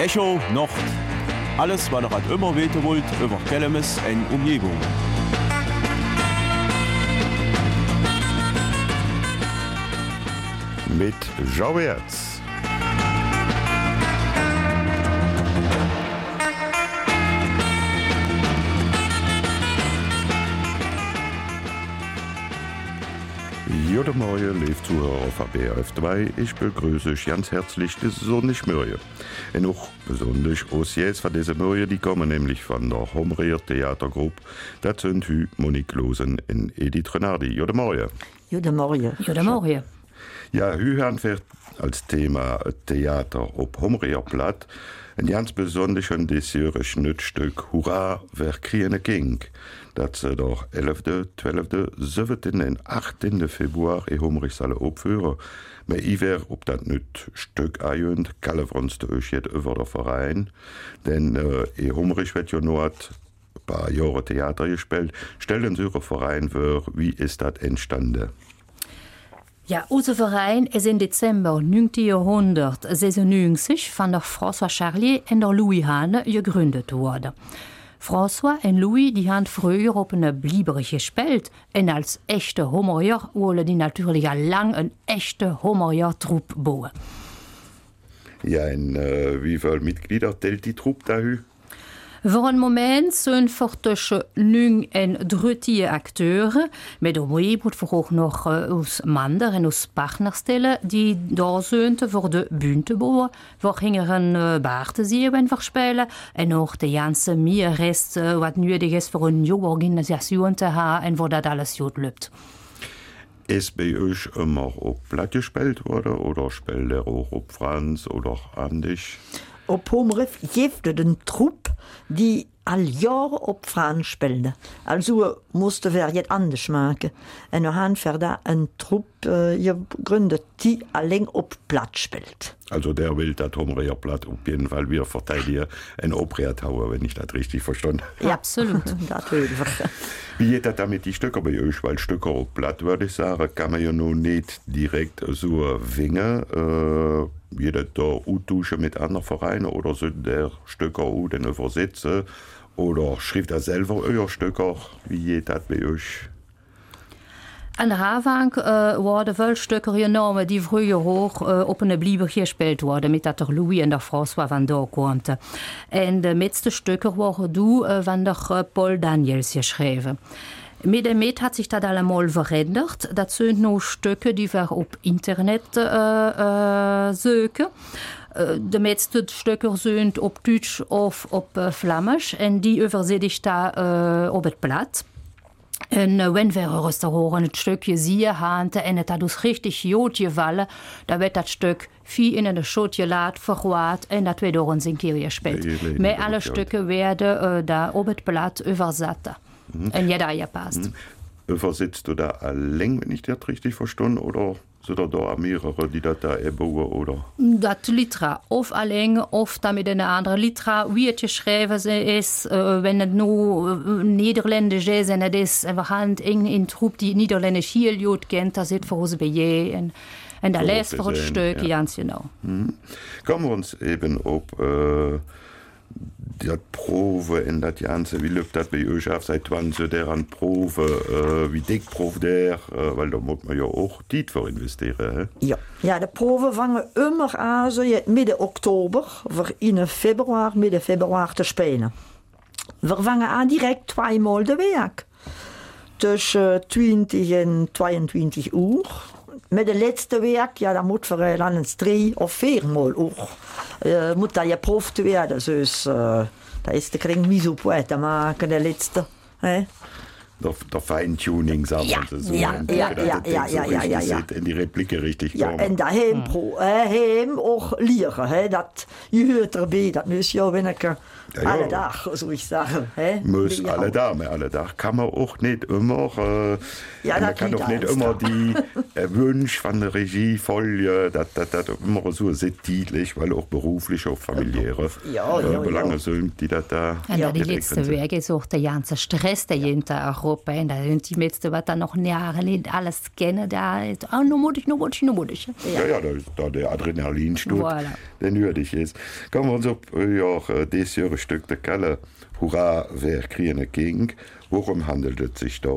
Echo Nord. Alles, was ihr immer wissen wollt über Kellemes und Umgebung. Mit Jean Wertz. Guten Morgen, liebe Zuhörer von BRF2. Ich begrüße euch ganz herzlich das Sonnigmorgen. Und auch besonders aus jetzt von dieser Morgen, die kommen nämlich von der Homrier Theatergruppe. Das sind heute Monique Losen und Edith Renardi. Guten Morgen. Guten Morgen. Guten Morgen. Ja, heute haben wir als Thema Theater auf Homrierplatt ein ganz besonderes dieses Schnittstück Hurra, wer kriegen King. Dat ze der 11., 12., 17. en 18. Februar e Homrich alle opführen. Me iwer op dat nüt Stück ajönt, kalle uns de euch jet über der Verein. Denn e Homrich wird jo not paar Jahre Theater gespielt. Stellen Sie Ihren Verein vor, wie ist das entstanden? Ja, unser Verein ist im Dezember 1996 von der François Charlier und der Louis Hane gegründet worden. François und Louis die haben früher auf eine Blieberich gespielt und als echte Homerier wollen die natürlich lang eine echte Homerier-Truppe bauen. Ja, und wie viele Mitglieder teilt die Truppe da? Voor een moment zijn voor tussen 9 en 13 acteurs. Met daarbij moet we ook nog ons mannen en ons partner stellen die daar zijn voor de bühne te bouwen. We gingen een baar te zien en verspelen. En ook de ganze meer rest wat nodig is voor een nieuwe organisatie te hebben en voor dat alles goed lukt. Ist bei euch immer auf Platt gespielt worden oder spielt er auch auf Franz oder Andisch? Op Homrif heeft het een troep die al jaren op Frans speelde. Also moesten we het anders maken. En we hebben verder een troep gegründet die alleen op Platt speelt. Also der will das Homrierplatt auf jeden Fall wieder verteidigen und Oprea-Tower, wenn ich das richtig verstanden habe. Ja, absolut. Dat wil we. Wie geht das damit die Stücke bei euch? Weil Stücke auf Platt, würde ich sagen, kann man ja noch nicht direkt so wingen. Jeder da austauschen mit anderen Vereinen oder sind der Stücke auch dann übersetzen? Oder schreibt er selber euer Stücke? Wie geht das bei euch? Aan de Havang worden veel stukken genomen die vroeger hoog op een blieber gespeeld worden, met dat er Louis en de François van daar kwamen. En de meeste stukken worden door van de Paul Daniels geschreven. Met de meet had zich dat allemaal veranderd. Dat zijn nu stukken die we op internet zoeken. De meeste stukken zijn op Duits of op Vlaams en die overzet ik daar op het plat. En wenn wir ein Restaurant ein Stückchen sehen haben und es hat uns richtig gut gefallen, dann wird das Stück viel in eine Schott geladen, verroht und das wird auch uns in Kirche gespielt. Mehr alle Stücke werden da auf das Blatt übersetzt. Und jeder gepasst. Übersetzt du da allein, wenn ich das richtig verstanden, oder sind da mehrere, die das da bauen, oder? Das Litra, auf allein, oft mit einer anderen Litra, wie es geschrieben ist, wenn es nur Niederländisch ist, und es ist einfach in Truppe, die Niederländisch hier gut kennt, das ist für uns bei je, und da lässt für ein Stück, ja. Ganz genau. Kommen wir uns eben auf die Probe in das Ganze, wie läuft das bei euch ab? Seit wann so der an Probe, wie dick Probe der, weil da muss man ja auch Zeit für investieren. Ja, de proeven vangen immer aan zo midden oktober, voor in februar, midden februar te spelen. We vangen aan direct 2 maal de week. Tussen 20 en 22 uur. Met de laatste week, ja, dan moet er dan eens 3 of 4 maal ook. Moet dat geproefd werden, dus dat is de kring niet zo uit te maken, de laatste. Der Feintuning, sagen wir so. Ja. In die Repliken richtig ja, kommen. En daheim auch leren. Dat gehört erbij, dat muss ja wenn ich alle Tag, so ich sagen. Muss alle Tag kann man auch nicht immer. Man kann auch nicht immer die Wünsche von der Regie folgen, dass das immer so sehr täglich, weil auch beruflich, auch familiäre Belange sind, die das da. Und die letzte Wege ist auch der ganze Stress, der jeden Tag op en da sind die meeste wat dann noch Jahre nicht alles kennen da no mutig. Ja, da der Adrenalin steht, voilà. Der nötig ist. Kommen wir uns op das Jahre Stück der Kalle Hurra, wer kriegen ging. Worum handelt es sich da?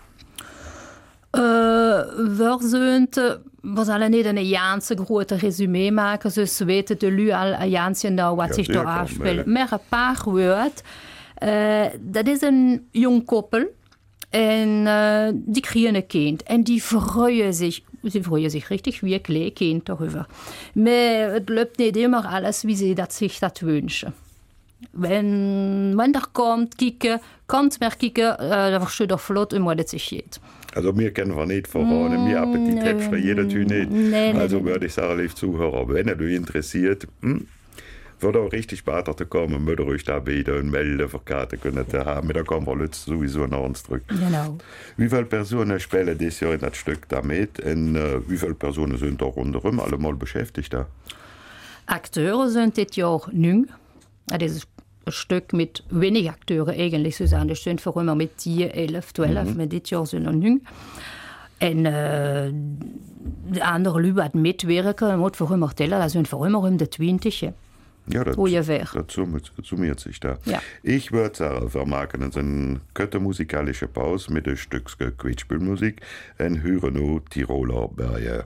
Wir sind, was alle nicht eine ganze große Resümee machen, so weten de lu al een jansje nou wat zich daar afspeelt. Maar een paar woord. Dat is een jong koppel en die kriegen een kind en die freuen sich. Sie freuen sich richtig wie ein kleines Kind darüber. Aber es läuft nicht immer alles, wie sie sich das wünschen. Wenn der kommt, kicken, kommt mehr kicken, dann versteht er flott, wie das sich geht. Also mir kennen wir nicht voran, mir Appetit hätte für jeder Tür nicht. Nee, also würde ich sagen, liebe Zuhörer, wenn du interessiert, würde auch richtig später kommen, würde euch da wieder eine Melde verkaufen können haben. Da kommen wir jetzt sowieso nach uns zurück. Genau. Wie viele Personen spielen dieses Jahr in das Stück damit und wie viele Personen sind da rundherum alle mal beschäftigt da? Akteure sind das Jahr 9. Das ist ein Stück mit wenig Akteure eigentlich, Susanne. Das sind vor immer mit 10, 11, 12, mit dit Jahr sind noch 9. Und die anderen Leute, die mitwirken, muss vor immer tellen, das sind vor immer um die 20. Ja, das summiert sich da. Ja. Ich würde sagen, wir machen uns eine kurze musikalische Pause mit ein Stück Quietschspielmusik und hören noch Tiroler Berge.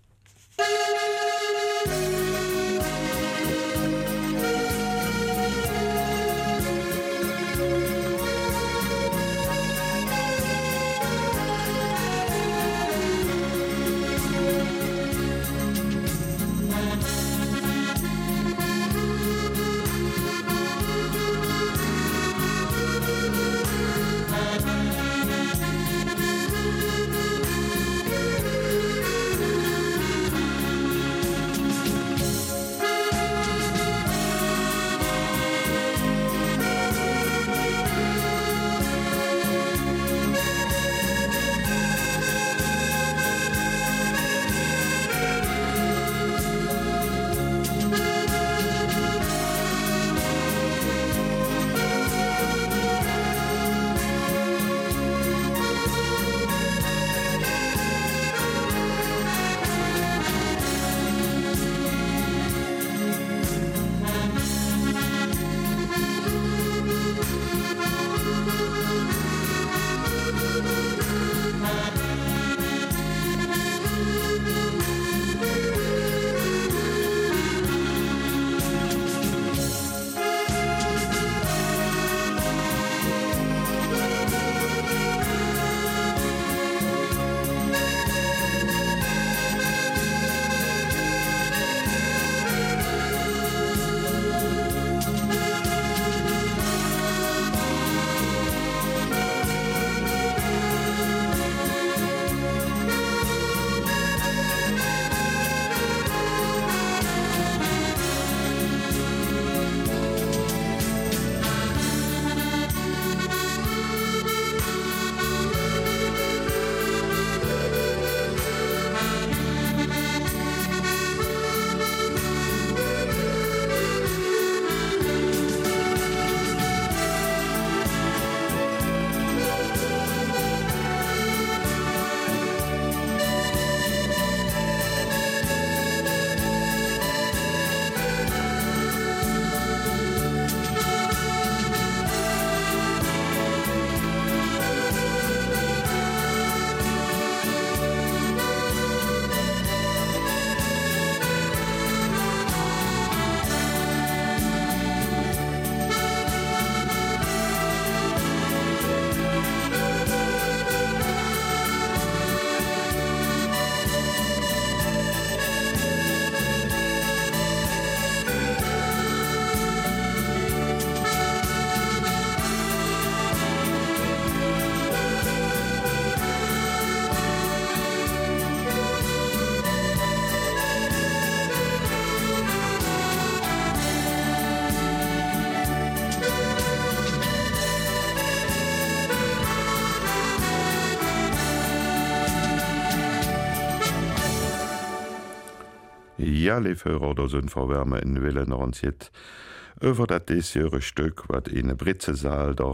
Ja, Leefhörer oder sind verwärme in Willen uns jetzt über das diesjährige Stück, was in der Britzesaal doch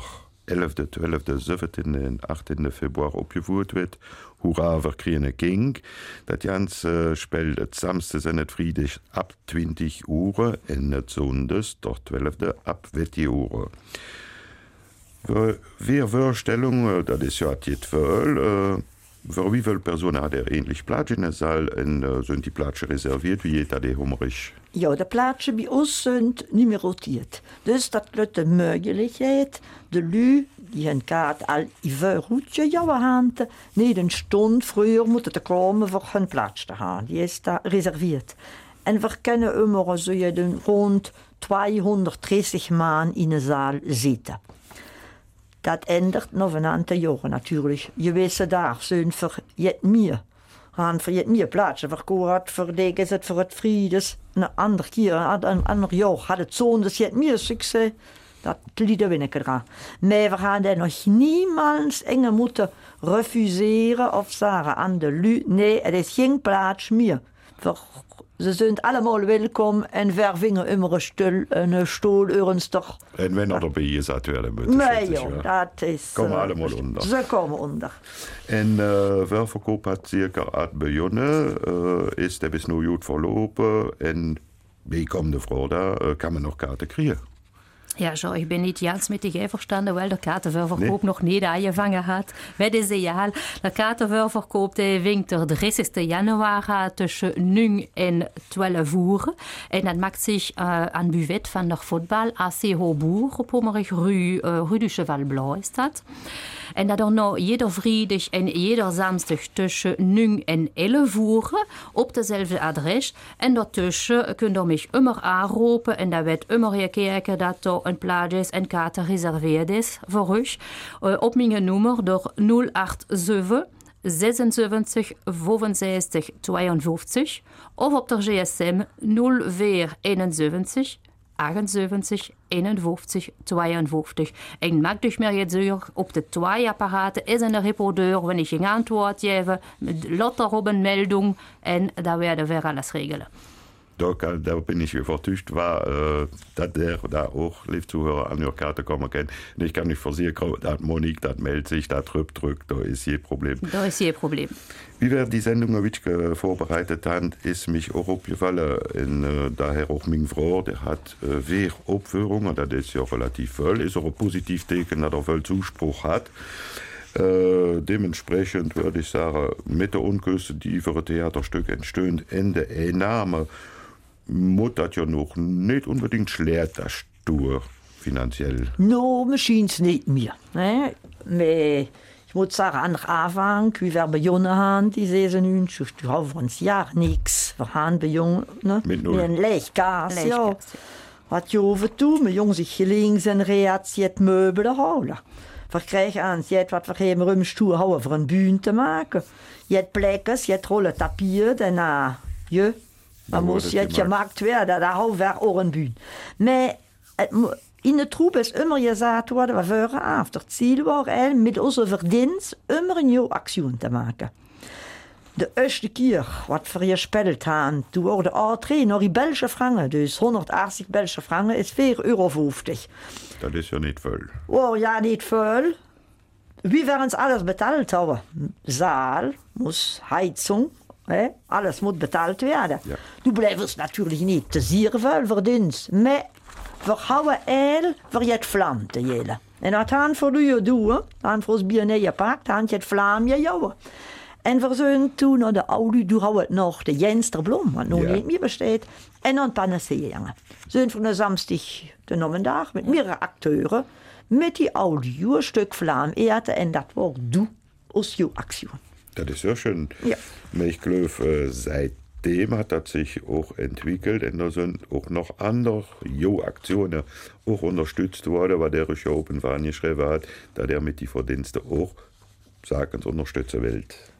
11., 12., 17. en 18. februar opgevoerd werd. Hoera, we kregen King. Dat ganze spel het samstes en het vrijdag ab 20 uur en het zondags toch 12. ab 20 uur. Weer voorstelling, dat is ja het veel. Voor wieveel personen had eigenlijk plaats in de zaal en zijn die plaatsen reserveerd? Wie heet dat humorisch? Ja, de plaatsen bij ons zijn numerotiert. Dus dat lukt de mogelijkheid, de lui die een kaart al even goedje jouw hand, niet een stond vroeger moeten te komen voor hun plaats te gaan. Die is daar reserveerd. En we kunnen immer zo rond 230 man in de zaal zitten. Dat ändert nog een aantal jaren natuurlijk. Je weet daar zijn voor het meer. Gaan voor het meer plaatsen. Verkoord voor is het voor het vriedes. Een ander keer, een ander jaar had het zo'n dus het meer succes. Dat lieden we niet eraan. Maar we gaan er nog niemals enge moeten refuseren of zeggen aan de lu. Nee, het is geen plaats meer. Ze zijn allemaal welkom en vervingen immer een stoel ernstig. En wenn er erbij is, dat werden moeten. Nee joh, dat is... Komen allemaal onder. Ze komen onder. En verkoop had circa 8 begonnen. Is dat is nu goed verlopen. En wie komt de vrouw daar? Kan men nog kaarten krijgen? Ja, zo, ik ben niet juist met die verstanden, weil de kaartenverkoop nog niet aangevangen had. Bij deze jaar, de kaartenverkoop winkt er 30. januari tussen 9 en 12 uur. En dat maakt zich aan buffet van de voetbal AC Hobourg op Hommerig Rue du Cheval Blanc is dat. En dat er nou jeder vrijdag en jeder zaterdag tussen 9 en 11 uur op dezelfde adres. En daartussen kun je mij immer aanroepen en dat werd immer gekeken dat er een plaats is en kaarten gereserveerd is voor u. Op mijn nummer door 087 76 65 52 of op de GSM 0471 78 51 52. En maak dus meer je zorg op de 2 apparaten is een reporteur, wanneer je geen antwoord geeft, lot erop een melding en daar werden we alles regelen. Daar bin ich überzeugt, dass der da auch Live-Zuhörer an die Karte kommen kann. Und ich kann nicht versichern, dass Monique, das meldet sich, das drückt, da ist je Problem. Da ist je Problem. Wie wir die Sendung Wittke vorbereitet haben, ist mich auch aufgefallen. Und daher auch meine Frau, der hat weer Aufführungen, das ist ja relativ voll, ist auch ein Positivteken, dass er voll Zuspruch hat. Dementsprechend würde ich sagen, mit der Unküste, die für ein Theaterstück entstehen, in der Einnahme, muss das ja noch nicht unbedingt schlecht, das Stur finanziell. No, misschien niet meer. Nee? Maar ik moet zeggen, aan de aanvang, wie we begonnen die zeiden nu, we houden voor ons jaar niks. We gaan begonnen met een leegkaas. Ja. Wat je over toe, mijn jongen zich gelinks en reatie het meubelen houden. We krijgen aan, je hebt wat we geen rumstoel houden voor een buurt te maken. Je hebt plekken, je hebt rollen tapier, daarna je. Dan moest je het gemaakt werden, daar houden we ook een buurt. Maar in de troep is immer gezegd worden, we voeren af. Het ziel was met onze verdienst immer een nieuwe actie te maken. De eerste keer wat we gespeeld hebben, toen worden de nog in Belgische franken. Dus 180 Belgische franken is €4,50. Dat is ja niet veel. Oh ja, niet veel. Wie wir uns alles betalt hebben. Zaal, moest, heizung, alles moet betaald werden. Ja. Du blijft natuurlijk niet te zeer veel verdienst. Maar we houden heel voor het vlam te jelen. En dat gaan voor je doen, dan voor ons bier niet gepakt, dan het vlam je jouwen. En we zijn toen naar de oude, toen hadden we nog de Jensterblom, wat nog niet meer bestaat. En dan Panacea jongen. Zijn van de Samstag de Nommendag met meerdere acteuren, met die oude stuk vlam eten en dat wordt doe als je actie. Das ist sehr schön. Ja. Ich glaube, seitdem hat das sich auch entwickelt und da sind auch noch andere Aktionen auch unterstützt worden, weil der Show open war geschrieben hat, dass er mit die Verdienste auch sagen unterstützen will.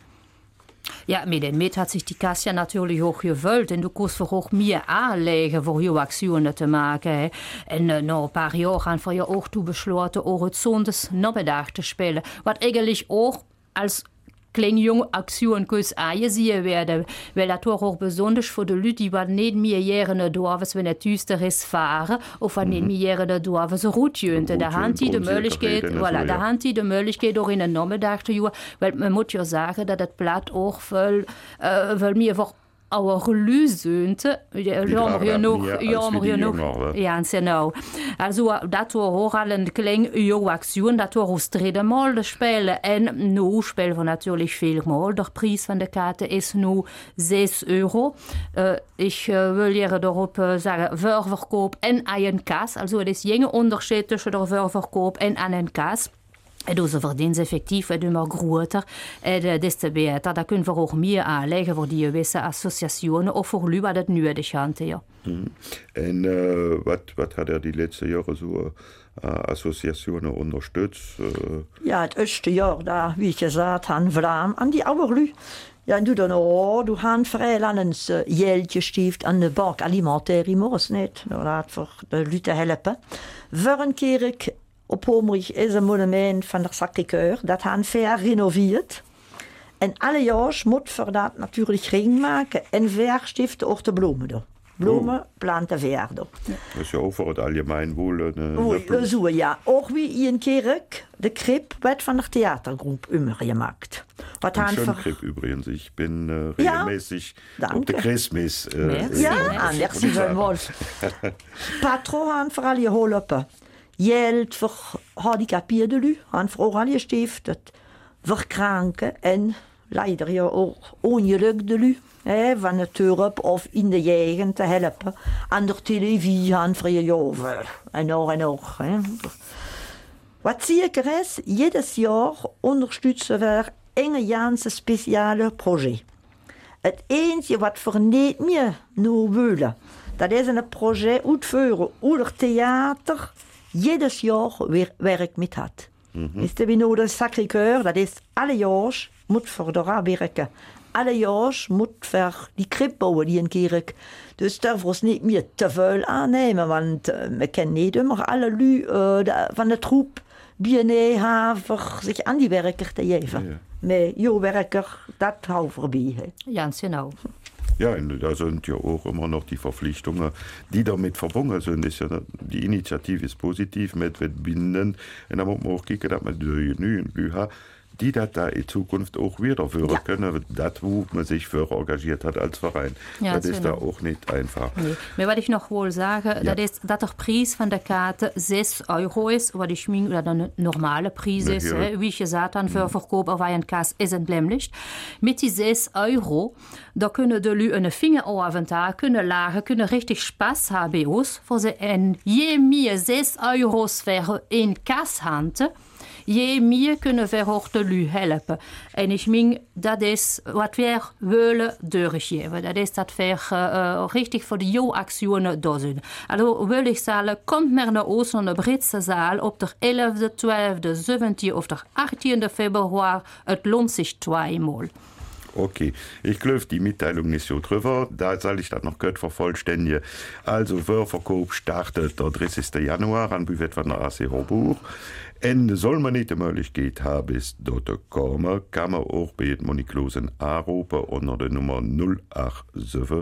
Ja, met hat sich die Kasse natürlich auch gewollt und du kannst für auch mehr anlegen, für je Aktionen zu machen. Und nach ein paar Jahren haben wir ja auch beschlossen, auch het zondags Nachmittag zu spielen, was eigentlich auch als kleine junge Aktionen kus angesehen werden, weil das auch besonders für die Leute, die nicht mehr Jahre Dorfes, wenn es düster ist, fahren, oder nicht mehr Jahre Dorfes Routjünte. Da haben die die Möglichkeit, voilà, da haben die Möglichkeit, auch in den Nachmittag zu gehen, weil man muss ja sagen, dass das Blatt auch weil mir einfach auch Lüsünte, ja, genau. Also, das war auch eine kleine Aktion, das war aus dritten Mal spielen. Und nu spielen wir natürlich viel mal. Der Preis von der Karte ist nur 6 €. Ich will hier darauf sagen, Ververkoop en een kas. Also, es ist ein Unterschied zwischen der Ververkoop en een kas. En onze verdiensteffectief wordt immer groter, des te beter. Daar kunnen we ook meer aanleggen voor die gewisse associationen of voor lu wat het nu de chante. Ja. En wat hat die letzten Jahre so Assoziationen unterstützt? Ja, het eerste jaar, da, wie ich gesagt habe, Vlaam, an die Auerlü. Ja, du dan du hast vrij aan een jeeltje stieft aan de bank alimentaire, moest niet. Dat voor de Leute helpen. Voor een keer op Homerich is een monument van de Sacré-Cœur. Dat hebben ver renoviert. En alle jaar moet we dat natuurlijk ring maken. En ver stiften ook de bloemen door. Bloemen, planten ver door. Dat is ja ook voor het Allgemeinwohl. Zo, ja. Ook wie in Kerk, de krib werd van de theatergroep gemaakt. Wat een schöne Krib übrigens. Ich bin regelmäßig auf der Christmas. Ja, merci vielmals. Patro haben wir alle geholpen. Geld voor handicapierden, aan vooral gestiftet, voor kranken en leider ja ook ongelukte lui, van het dorp of in de gegend te helpen, aan de televisie aan voor je joven en nog. Wat zeker is, jedes jaar ondersteunen we een Jaanse speciale project. Het enige wat we niet meer nu willen, dat is een project uitvoeren over theater. Jedes jaar werk met had. Is de de Sacré-Cœur, dat is alle jaar moet voor daar werken. Alle jaar moet voor die krib bouwen, die een kerk. Dus daar was niet meer te veel aannemen, want we kennen niet immer alle lui van de troep binnen hebben zich aan die werker te geven. Maar jouw werker, dat hou voorbij. Ja, genau. Ja, da sind ja auch immer noch die Verpflichtungen, die damit verbunden sind. Die Initiative ist positiv, mit wird binden. Und da muss man auch gucken, dass man die neuen Leute, die das da in Zukunft auch wieder führen können, das, wo man sich für engagiert hat als Verein. Ja, das ist da auch nicht einfach. Nee. Aber was ich noch wohl sage, das ist, dass der Preis von der Karte 6 € ist, oder die Schmink oder der normale Preis ist, wie ich gesagt habe, für Verkauf auf einen Kass ist entlämmlich. Mit die 6 €, da können die Leute eine Fingerabend können lagen, können richtig Spaß haben aus, für sie je mehr 6 € für in Kass haben, je meer kunnen we ook de lui helpen. En ik meen, dat is wat we willen doorgeven. Dat is dat we richtig voor de actionen daar zijn. Also wil ik zeggen, komt maar naar ons in de Britse zaal op de 11e, 12e, 17e of de 18e februari. Het loont zich tweemaal. Okay, ich glaube, die Mitteilung ist so drüber. Da soll ich das noch gut vervollständigen. Also, Verkauf startet der 30. Januar an Buffet von der AC Horbuch. Und soll man nicht die Möglichkeit haben, bis dort zu kommen, kann man auch bei Monique Losen anrufen unter der Nummer 087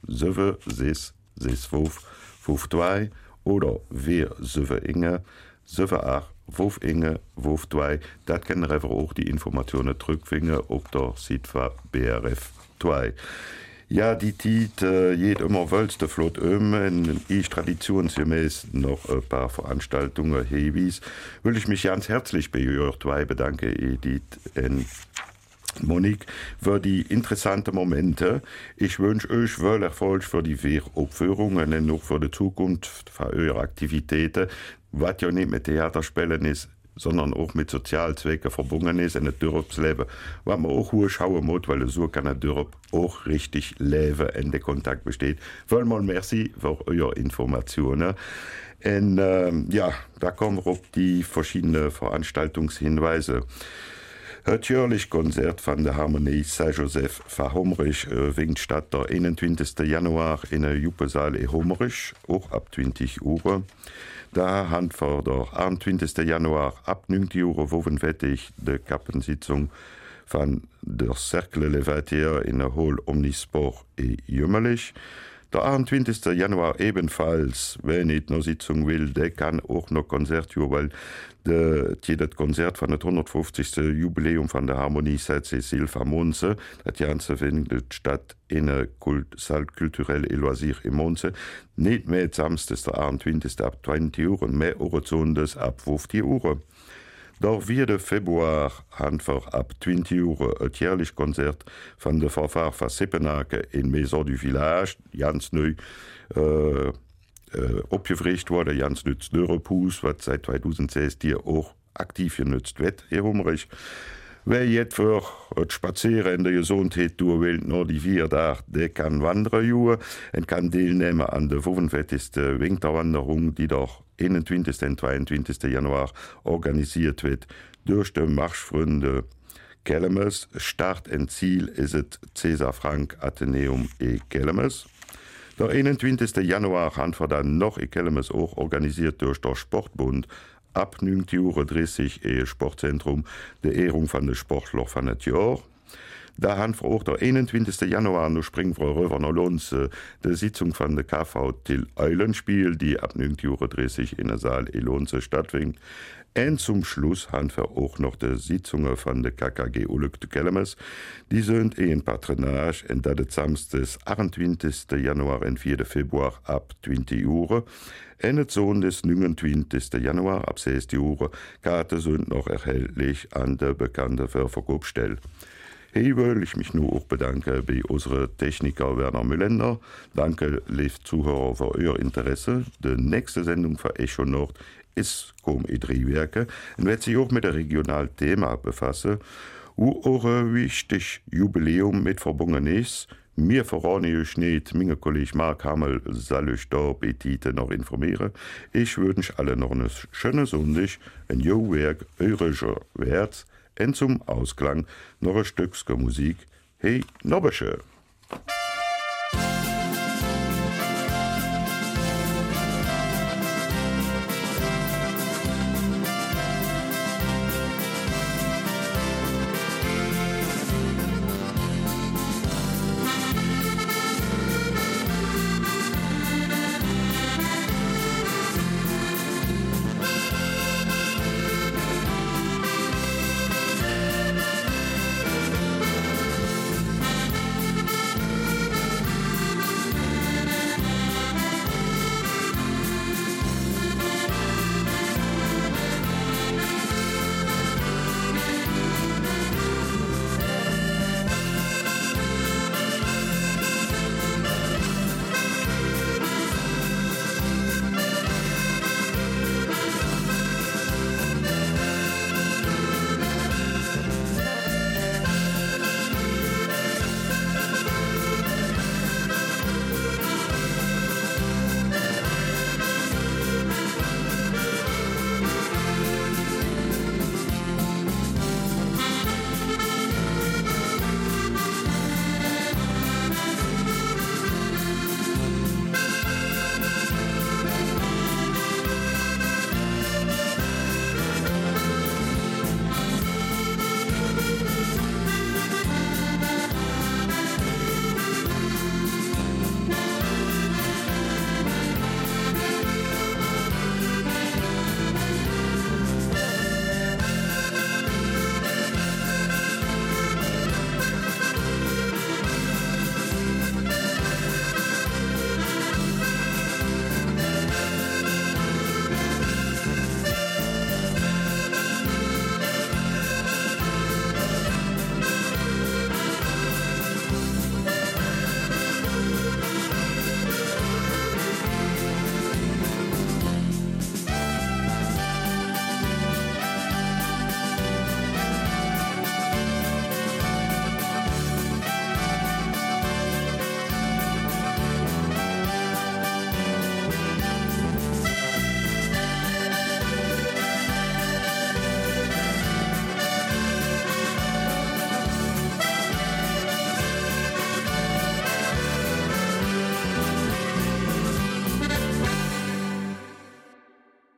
76 65 52 oder 471 78 Wurf Inge, Wurf 2, das können wir auch die Informationen zurückfinden auf der Seite von BRF 2. Ja, die Zeit geht immer wölste flott und ich traditionsgemäß noch ein paar Veranstaltungen hewies. Will ich mich ganz herzlich bei euch zwei bedanken, Edith und Monique, für die interessanten Momente. Ich wünsche euch viel Erfolg für die Aufführungen und auch für die Zukunft, für eure Aktivitäten, was ja nicht mit Theaterspielen ist, sondern auch mit Sozialzwecken verbunden ist in das Dorfsleben, was man auch hoch schauen muss, weil so kann ein Dorf auch richtig leben und der Kontakt besteht. Voll mal merci für eure Informationen. Und ja, da kommen wir auf die verschiedenen Veranstaltungshinweise. Het jährlich Konzert von der Harmonie Saint-Joseph von Homerich winkt statt der 21. Januar in der Juppesaal in Homerich, auch ab 20 Uhr. Da haben wir der 21. Januar ab 9 Uhr wettig die Kappensitzung van der Cercle Levatier in der Hol Omnisport e Jümmerlich. Der 28. Januar ebenfalls, wenn ich noch Sitzung will, der kann auch noch Konzert, weil das Konzert von der 150. Jubiläum von der Harmonie Saint-Cécile Monze, das Ganze findet statt in der Salle Culturelle et Loisir in Monze, nicht mehr samstags der 28. ab 20 Uhr und mehr Horizontes ab 50 Uhr. Doch wie der Februar einfach ab 20 Uhr ein jährlich Konzert von der Fanfare von Sippenake in Maison du Village, ganz neu opgerichtet wurde, ganz nützt Dörrepus, was seit 2006 hier auch aktiv genutzt wird, Herr Hummerich. Wer jetzt für das Spazieren in der Gesundheit will, nur die 4 Tage, der kann wandern und kann teilnehmen an der 45. Winterwanderung, die doch 21. und 22. Januar organisiert wird durch den Marschfreunde Kellemes. Start und Ziel ist das Cäsar Frank Atheneum e Kellemes. Der 21. Januar haben wir dann noch in Kellemes auch organisiert durch den Sportbund ab 9:30 Uhr Sportzentrum der Ehrung von den Sportler von das Jahr. Da haben wir auch der 21. Januar noch springen wir rüber nach Lonze, die Sitzung von der KV Till Eulenspiel, die ab 9:30 Uhr in der Saal in Lonze stattfindet. Und zum Schluss haben wir auch noch die Sitzungen von der KKG Uluk de Kellemes. Die sind in Patronage und das ist samstags 28. Januar und 4. Februar ab 20 Uhr. Und das Sohn des 29. Januar ab 6 Uhr. Karten sind noch erhältlich an der bekannten Verkaufsstelle. Hier will ich mich nur auch bedanken bei unserem Techniker Werner Müllender. Danke, liebe Zuhörer, für euer Interesse. Die nächste Sendung für Echo Nord ist Kom E3-Werke und wird sich auch mit dem regionalen Thema befassen, wo auch ein wichtiges Jubiläum mit verbunden ist. Mir verrate ich nicht, mein Kollege Mark Hammel soll euch da Petite noch informieren. Ich wünsche alle noch eine schöne Sonntag, ein Werk, eurer Wert und zum Ausklang noch ein Stückchen Musik. Hey, noch schön.